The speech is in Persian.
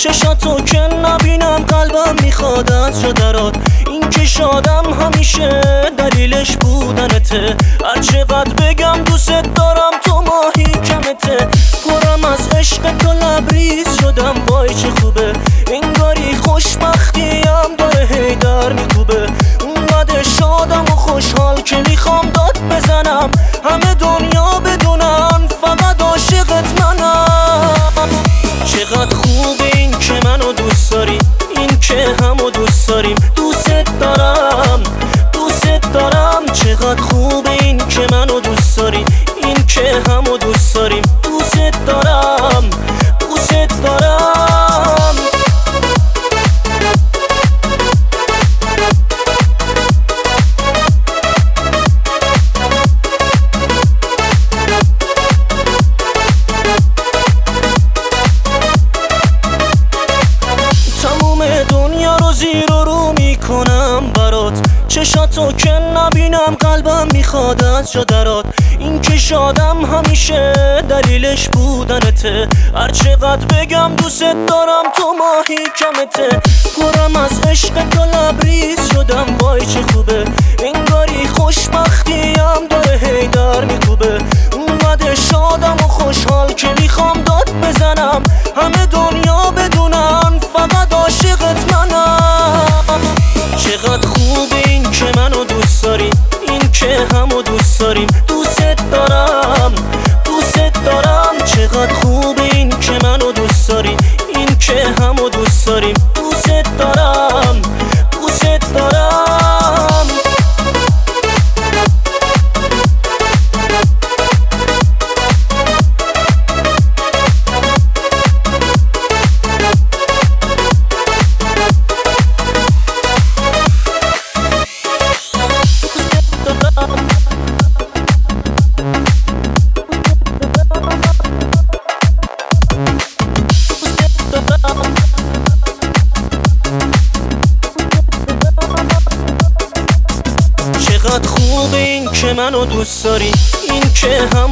چشاتو که نبینم قلبم میخواد از جا درات. این که شادم همیشه دلیلش بودنته. هرچقدر بگم دوست دارم تو ماهی کمته. پرم از عشق تو لبریز شدم وای چه خوبه. انگاری خوشبختیم داره هی در میکوبه. اونقدر شادم و خوشحال که میخوام داد بزنم همه دنیا بدونن فقط عاشقت منم. چقدر خوبه این که منو دوست داری، این که همو دوست داریم. دوست دارم دوست دارم. چقدر خوبه این که منو دوست داری، این که همو دوست داریم. دوست دارم دوست دارم. دنیا رو زیر و رو میکنم برات. چشاتو که نبینم قلبم میخواد از جا درات. این که شادم همیشه دلیلش بودنته. هرچقدر بگم دوست دارم تو ماهی کمته. پرم از عشق تو لبریز شدم وای چه خوبه. انگاری خوشبختیم داره هی در میکوبه. اونقدر شادم و خوشحال که میخوام داد بزنم همه دنیا بدونن فقط عاشقت منم. چقدر خوبه این که منو دوست داری، این که همو دوست داریم. دوست دارم دوست دارم. چقدر خوبه این که منو دوست داری، این که همو دوست داریم. دوست دارم دوست دارم. چقدر خوبه این که منو دوست داری، این که